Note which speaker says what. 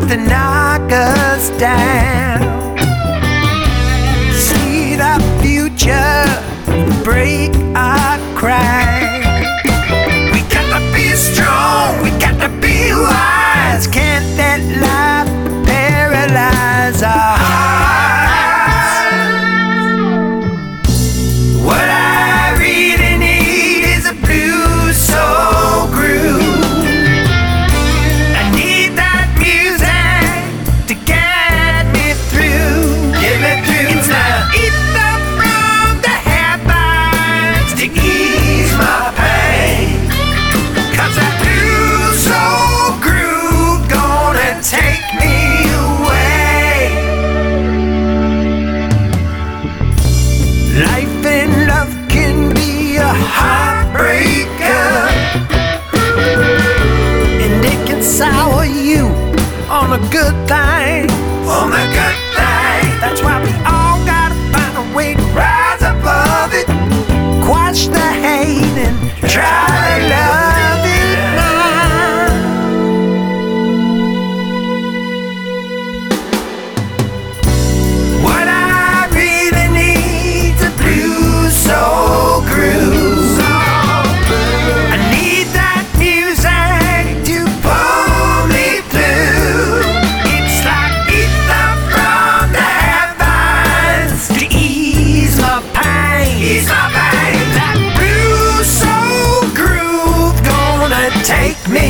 Speaker 1: to knock us down. See the future, break our cry. We got to be strong, we got to be wise. Can't let life paralyze our hearts. What I really need is a blue soul groove. I need that music to get me through. Get me through. It's the ether from the heavens to ease my pain. 'Cause that blue soul groove gonna take me away. Life and love can be a heartbreaker, and it can sour you on a good thing. On a good thing. That's why we all gotta find a way to rise above it, quash the hate and try to love it now. What I really need's a blue soul groove. I need that music to pull me through. It's like ether from the heavens to ease my pain. Ease my pain. That blue soul groove gonna take me